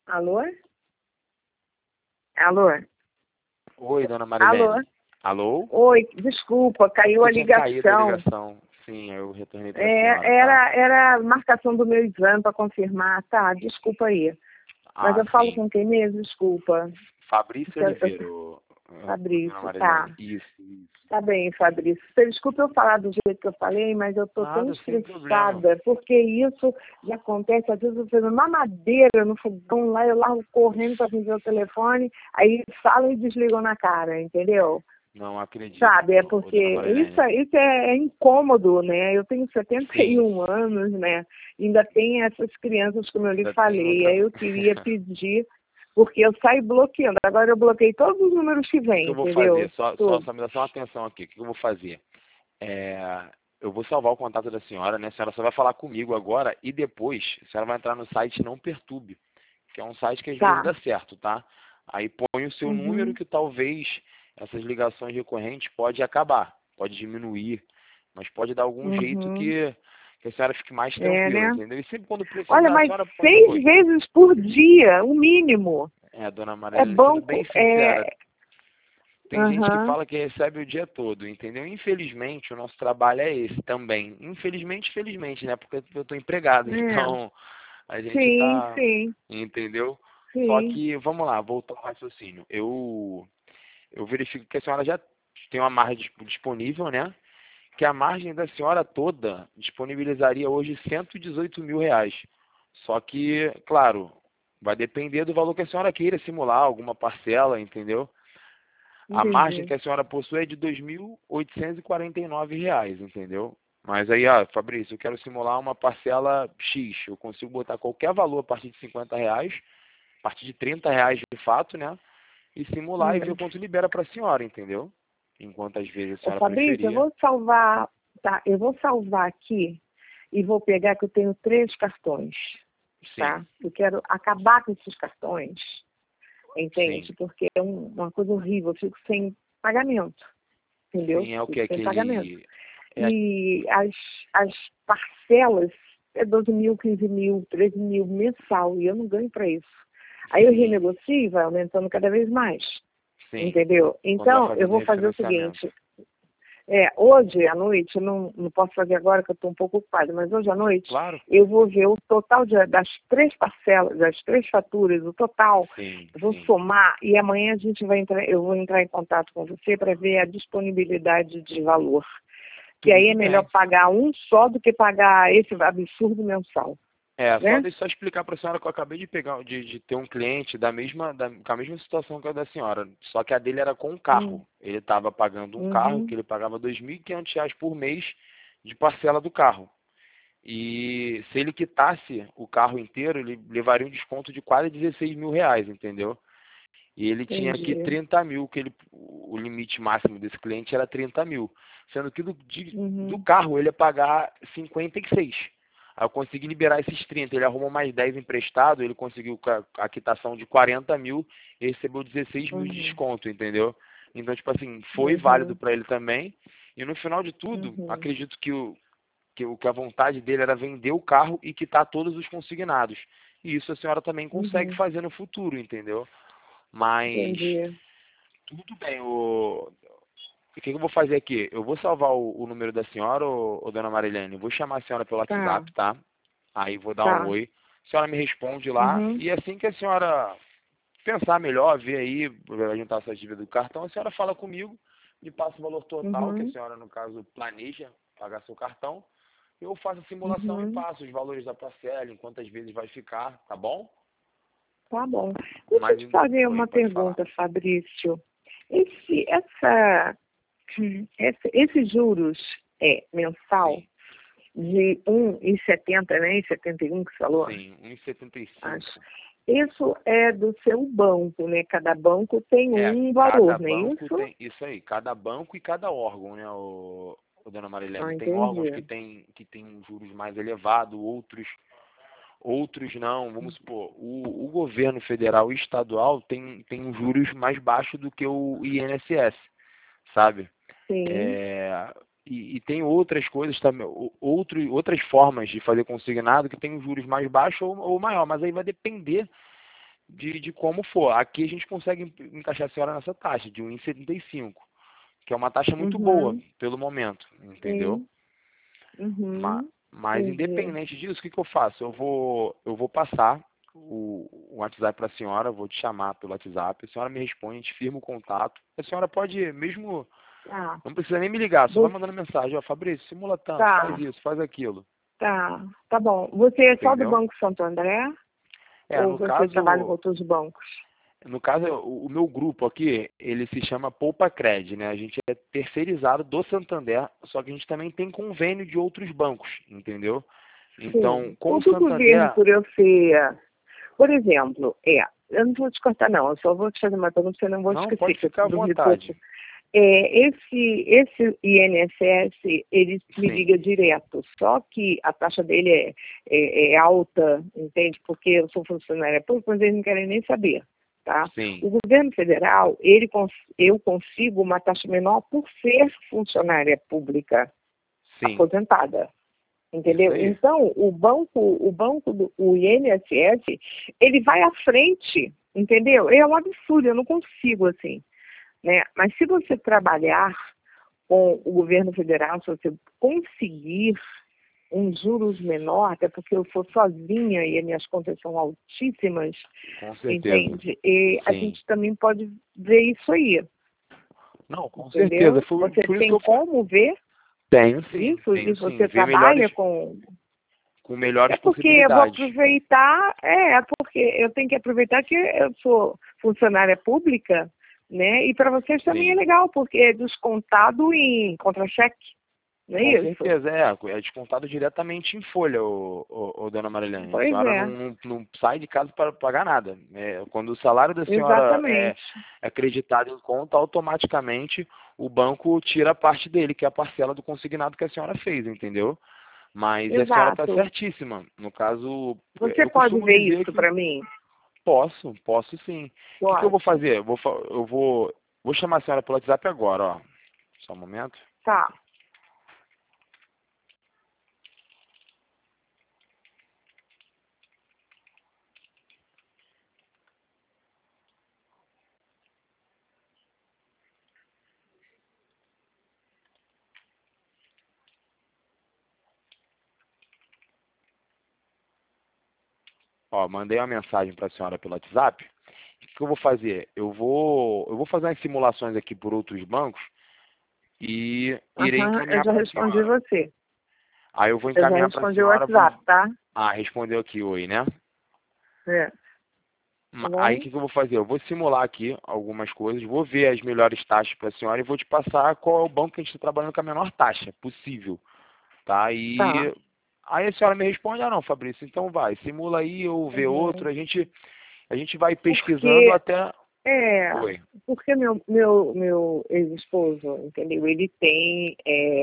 Alô? Alô? Oi, dona Alô? Marilene. Alô? Oi, desculpa, caiu a Tinha caído a ligação. ligação. Sim, eu retornei para a senhora, tá? Era a marcação do meu exame para confirmar. Tá, desculpa aí. Mas Ah, eu falo sim. com quem mesmo? Desculpa. Fabrício Oliveira, dona Fabrício, tá. Marilene. Isso. Tá bem, Fabrício. Você desculpa eu falar do jeito que eu falei, mas eu tô tão Nada, sem problema. estressada, porque isso já acontece, às vezes eu fazendo uma madeira no fogão lá, eu largo correndo para atender o telefone, aí falam e desligam na cara, entendeu? Não acredito, Sabe, é ô, porque dona Marilene. isso é incômodo, né? Eu tenho Sim, 71 anos, né? Ainda tem essas crianças, como eu lhe ainda tem falei. outra. Aí eu queria pedir, porque eu saio bloqueando. Agora eu bloqueei todos os números que O que vêm, eu vou fazer? entendeu? Só Tudo. me dá só uma atenção aqui. O que eu vou fazer? É, eu vou salvar o contato da senhora, né? A senhora só vai falar comigo agora e depois a senhora vai entrar no site Não Perturbe, que é um site que às vezes Tá. dá certo, tá? Aí põe o seu número Uhum. que talvez essas ligações recorrentes pode acabar, pode diminuir, mas pode dar algum jeito Uhum. que a senhora fique mais É, tranquila, né? entendeu? E sempre quando Olha, precisar, a mas senhora pode... 6 Oi. vezes por dia, o mínimo. Dona É Maria, sendo bem banco, sincera, tem gente que Aham. fala que recebe o dia todo, entendeu? Infelizmente, o nosso trabalho é esse também. Infelizmente, felizmente, né? Porque eu estou empregado, É. então a gente Sim, tá, sim, entendeu? Só sim. que, vamos lá, voltar ao raciocínio. Eu verifico que a senhora já tem uma margem disponível, né? Que a margem da senhora toda disponibilizaria hoje R$ 118.000. Só que, claro, vai depender do valor que a senhora queira simular, alguma parcela, entendeu? A margem Entendi. que a senhora possui é de R$ 2.849, entendeu? Mas aí, ah, Fabrício, eu quero simular uma parcela X. Eu consigo botar qualquer valor a partir de R$ 50, a partir de R$ 30 de fato, né? E simular e ver É. quanto libera para a senhora, entendeu? Enquanto às vezes a Ô, senhora Fabrício, eu preferir. vou salvar, tá? Eu vou salvar aqui e vou pegar que eu tenho 3 cartões, Sim, tá? Eu quero acabar com esses cartões, sim. entende? Porque é uma coisa horrível, eu fico sem pagamento, entendeu? Sim, é o que? Fico sem pagamento. Aquele. É, E as parcelas é 12 mil, 15 mil, 13 mil mensal, e eu não ganho para isso. Aí eu sim, renegocio e vai aumentando cada vez mais, sim. entendeu? Quando vai Então, eu fazendo vou fazer o refinanciamento. seguinte, hoje à noite, eu não posso fazer agora que eu estou um pouco ocupada, mas hoje à noite Claro. eu vou ver o total das 3 parcelas, das 3 faturas, o total, Sim, eu vou sim. somar e amanhã eu vou entrar em contato com você para ver a disponibilidade de valor. Que aí é Tudo melhor bem. pagar um só do que pagar esse absurdo mensal, né? Deixa eu explicar para a senhora que eu acabei de pegar, de ter um cliente com a mesma situação que a da senhora, só que a dele era com um Hum, carro. Ele estava pagando um carro que uhum, ele pagava R$ 2.500 por mês de parcela do carro. E se ele quitasse o carro inteiro, ele levaria um desconto de quase R$ 16.000, entendeu? E ele tinha aqui entendi. 30 mil, o limite máximo desse cliente era 30 mil. Sendo que do Uhum, carro ele ia pagar 56. Aí eu consegui liberar esses 30. Ele arrumou mais 10 emprestado, ele conseguiu a quitação de 40 mil e recebeu 16 mil de uhum, desconto, entendeu? Então, tipo assim, foi válido uhum, para ele também. E no final de tudo, uhum, acredito que a vontade dele era vender o carro e quitar todos os consignados. E isso a senhora também consegue uhum, fazer no futuro, entendeu? Mas entendi. tudo bem, o que eu vou fazer aqui? Eu vou salvar o número da senhora, dona Marilene. Vou chamar a senhora pelo Tá, WhatsApp, tá? Aí vou dar um tá. oi. A senhora me responde lá. Uhum, E assim que a senhora pensar melhor, ver aí, juntar essa dívida do cartão, a senhora fala comigo, me passa o valor total, que a uhum, senhora, no caso, planeja pagar seu cartão. Eu faço a simulação e uhum. passo os valores da parcela, em quantas vezes vai ficar, tá bom? Tá bom. Deixa eu Mas, te fazer oi, uma pode falar. pergunta, Fabrício. Esse, essa, esses juros mensal Sim, de 1,70, né? 1,71 que você falou, sim, 1,75. acho. Isso é do seu banco, né? Cada banco tem um Cada valor, não é banco isso? tem isso aí, cada banco e cada órgão, né, dona Marilene? Ah, Tem órgãos entendi. que tem um juros mais elevado, outros não. Vamos supor, o governo federal e estadual tem um juros mais baixo do que o INSS, sabe? Sim. É, e tem outras coisas também, outras formas de fazer consignado que tem um juros mais baixo ou maior, mas aí vai depender de como for. Aqui a gente consegue encaixar a senhora nessa taxa de 1,75, que é uma taxa muito boa pelo momento, entendeu? Sim. Uhum. Mas Entendi. independente disso, o que eu faço? Eu vou passar o WhatsApp para a senhora, vou te chamar pelo WhatsApp, a senhora me responde, a gente firma o contato. A senhora pode mesmo, Tá. não precisa nem me ligar, só vai Você, mandando mensagem, ó, Fabrício, simula tanto, faz tá, isso, faz aquilo, tá. Tá bom. Você é só do entendeu? Banco Santo André É, ou no você trabalha com caso, outros bancos? o meu grupo aqui, ele se chama Poupa Cred, né? A gente é terceirizado do Santander, só que a gente também tem convênio de outros bancos, entendeu? Então, Sim. com O o do governo, Santander, por eu ser, por exemplo, eu não vou te cortar não, eu só vou te fazer uma pergunta, porque eu não vou não, esquecer, pode que eu ficar à dormi pouco. vontade. Esse INSS, ele me Sim, liga direto, só que a taxa dele é alta, entende? Porque eu sou funcionária pública, mas eles não querem nem saber, tá? sim, O governo federal, eu consigo uma taxa menor por ser funcionária pública sim, aposentada. isso Entendeu? aí. Então, o INSS, ele vai à frente, entendeu? É um absurdo, eu não consigo, assim, né? Mas se você trabalhar com o governo federal, se você conseguir um juros menor, até porque eu sou sozinha e as minhas contas são altíssimas, Com certeza. entende? E a Sim. gente também pode ver isso aí, Não, com certeza. entendeu? Foi Você por isso que tem eu como ver tenho sim, isso e tenho sim. você Ver melhores, trabalha com. com melhores É porque eu vou possibilidades. aproveitar, é porque eu tenho que aproveitar que eu sou funcionária pública, né? E para vocês também é Sim. legal, porque é descontado em contra-cheque, não é Com isso? certeza, é descontado diretamente em folha, dona Marilene. A Pois senhora é, não sai de casa para pagar nada. Quando o salário da senhora é exatamente. acreditado em conta, automaticamente o banco tira a parte dele, que é a parcela do consignado que a senhora fez, entendeu? Mas a senhora está Exato. certíssima. No caso, Você eu pode costumo ver dizer isso que para mim? posso sim. O que eu vou Pode. fazer? Eu vou chamar a senhora pelo WhatsApp agora, ó. Só um momento. Tá. Ó, mandei uma mensagem para a senhora pelo WhatsApp. O que eu vou fazer? Eu vou fazer umas simulações aqui por outros bancos e irei Aham, eu encaminhar já para a respondi senhora. você. Aí eu vou Eu já encaminhar para a respondi o senhora. WhatsApp, tá? Ah, respondeu aqui, oi, né? É. Tá Aí o bom? que eu vou fazer? Eu vou simular aqui algumas coisas, vou ver as melhores taxas para a senhora e vou te passar qual é o banco que a gente está trabalhando com a menor taxa possível, tá? Tá. E aí a senhora me responde, ah não, Fabrício, então vai, simula aí ou vê outro, Uhum. a gente vai pesquisando Porque até. É, Oi. porque meu ex-esposo, entendeu? Ele tem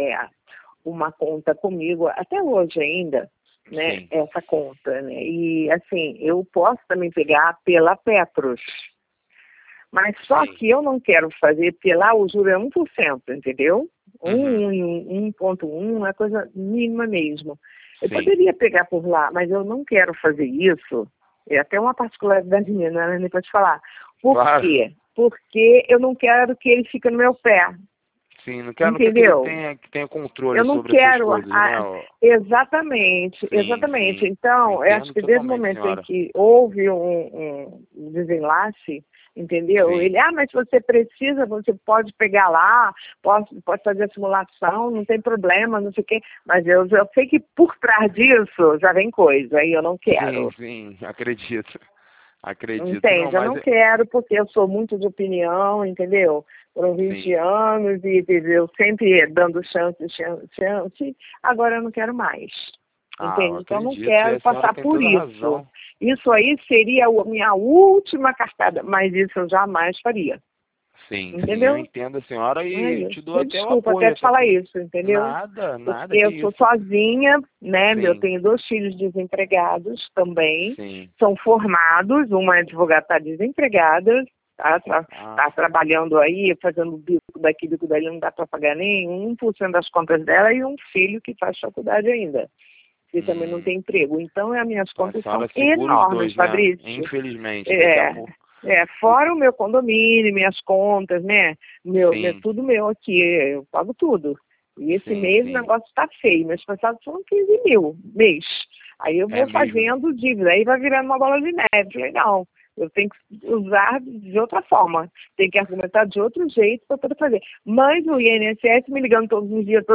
uma conta comigo, até hoje ainda, né? Sim, Essa conta, né? E assim, eu posso também pegar pela Petros, mas só sim, que eu não quero fazer, porque lá o juro é 1%, entendeu? uhum, 1,1 é coisa mínima mesmo. Eu sim, poderia pegar por lá, mas eu não quero fazer isso. É até uma particularidade minha, né? Nem pode falar. Por claro, quê? Porque eu não quero que ele fique no meu pé, sim, não quer que ele entendeu? tenha Eu controle não sobre as suas quero. coisas, né? Ó. Exatamente, Sim, exatamente. sim, Então, eu acho entendo que desde o totalmente, momento em senhora. que houve um desenlace, entendeu? Sim, Ele, mas se você precisa, você pode pegar lá, pode fazer a simulação, não tem problema, não sei o quê. Mas eu sei que por trás disso já vem coisa, e eu não sim, quero. sim, acredito, acredito, não, Entende? Eu mas não quero porque eu sou muito de opinião, entendeu? Foram 20 sim, anos e eu sempre dando chance, chance, chance. Agora eu não quero mais. eu Entende? Então eu não acredito, e quero a senhora passar tem por toda a isso. razão. Isso aí seria a minha última cartada, mas isso eu jamais faria. Sim, sim, eu Entendeu? entendo a senhora É e isso. te dou Me até o desculpa até apoio, te até falar por... isso, entendeu? Nada, Porque nada, que eu sou isso. sozinha, né? Eu Sim, tenho 2 filhos desempregados também, sim, são formados, uma advogada está desempregada, ah, tá trabalhando aí, fazendo bico daqui, bico dali, não dá para pagar nem 1% das contas dela, e um filho que faz faculdade ainda. que também não tem emprego. Então, as minhas Então, a contas são senhora segura os enormes, dois, né? Fabrício. Infelizmente. Daqui a pouco. Fora o meu condomínio, minhas contas, né? Sim, Tudo meu aqui, eu pago tudo. E esse sim, mês o sim. negócio está feio. Meus passados foram 15 mil mês. Aí eu É vou mesmo. fazendo dívida, aí vai virando uma bola de neve. Legal. Eu tenho que usar de outra forma. Tenho que argumentar de outro jeito para poder fazer. Mas o INSS me ligando todos os dias,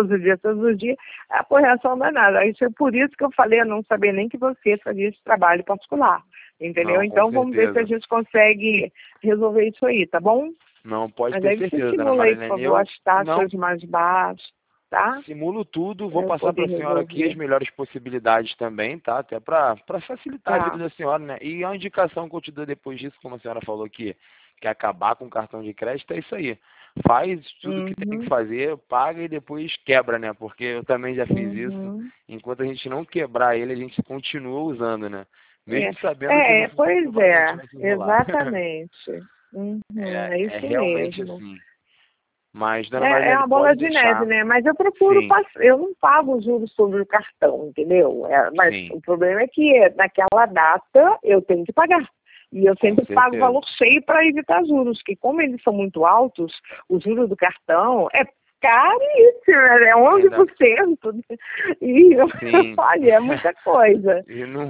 a correção não é nada. Isso é por isso que eu falei, eu não sabia nem que você fazia esse trabalho particular. Entendeu? Não, com Então vamos ver se a certeza. gente consegue resolver isso aí, tá bom? Não, pode Mas ter aí você certeza, dona simula aí, por Marilene. favor, Eu as não taxas mais baixas, tá? simulo tudo, vou Para eu passar para poder a senhora aqui as resolver. melhores possibilidades também, tá? Até para facilitar a vida Tá. da senhora, né? E a indicação que eu te dou depois disso, como a senhora falou aqui, que é acabar com o cartão de crédito, é isso aí. Faz tudo que tem que Uhum. fazer, paga e depois quebra, né? Porque eu também já fiz isso. Uhum. Enquanto a gente não quebrar ele, a gente continua usando, né? É, Mesmo sabendo que no futuro pois é, a gente vai se enrolar. exatamente. Uhum, é É isso realmente mesmo. assim. Mas, dona É Marilene, uma bola pode de neve, deixar. né? Mas eu procuro, Sim, eu não pago juros sobre o cartão, entendeu? Mas sim, o problema é que naquela data eu tenho que pagar. E eu com sempre pago o certeza. valor cheio para evitar juros, que como eles são muito altos, o juro do cartão é caríssimo, é Ainda 11%. E sim. olha, é muita coisa.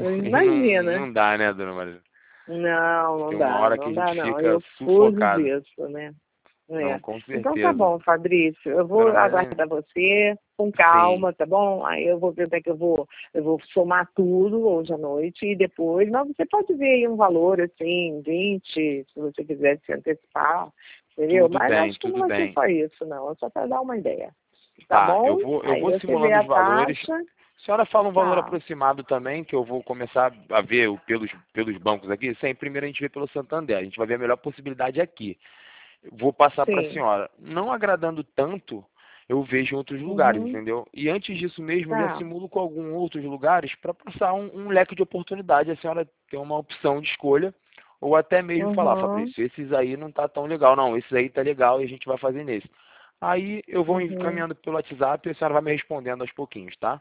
Não Imagina. dá, né, dona Maria? Não, Tem uma hora que a não gente dá não. fica Eu fujo sufocado. disso, né? Não, É. com Então tá certeza. bom, Fabrício. Eu vou Dona Marilene, aguardar você com sim, calma, tá bom? Aí eu vou ver até que eu vou somar tudo hoje à noite e depois, mas você pode ver aí um valor assim, 20, se você quiser se antecipar, entendeu? tudo Mas bem, acho que não tudo vai ser bem. só isso, não. É só para dar uma ideia. Tá Tá, bom? eu Aí vou você vê simulando a os valores. taxa. A senhora fala um valor Tá. aproximado também, que eu vou começar a ver pelos bancos aqui. Sim, primeiro a gente vê pelo Santander, a gente vai ver a melhor possibilidade aqui. Vou passar para a Sim. senhora. Não agradando tanto, eu vejo em outros lugares, Uhum. entendeu? E antes disso mesmo, eu já Tá. simulo com alguns outros lugares para passar um leque de oportunidade. A senhora tem uma opção de escolha, ou até mesmo falar, Uhum. Fabrício, esses aí não tá tão legal, não. Esses aí tá legal e a gente vai fazer nesse. Aí eu vou Uhum. encaminhando pelo WhatsApp e a senhora vai me respondendo aos pouquinhos, tá?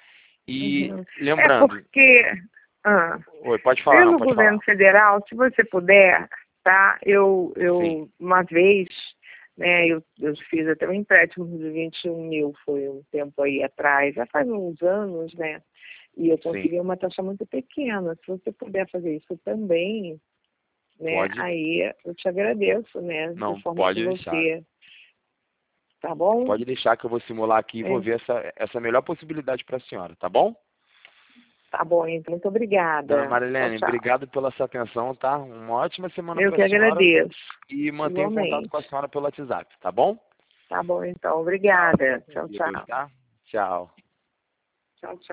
E Uhum. É lembrando, porque, ah, oi, pode falar, não, pelo pode falar. governo federal, se você puder, tá? Sim, Uma vez, né, eu fiz até um empréstimo de 21 mil, foi um tempo aí atrás, já faz uns anos, né? E eu sim, consegui uma taxa muito pequena. Se você puder fazer isso também, né, pode, aí eu te agradeço, né, de não, forma que pode deixar. você, tá bom? Pode deixar que eu vou simular aqui e vou É, ver essa melhor possibilidade para a senhora, tá bom? tá bom, então, muito Dona obrigada. Tchau, Marilene, tchau. obrigado pela sua atenção, tá? Uma ótima semana Eu para que a senhora agradeço, e mantenho contato com a igualmente. senhora pelo WhatsApp, tá bom? Tá bom, então. Tchau, fica Obrigada. com Tchau, Deus, tchau. tá? Tchau. Tchau, tchau.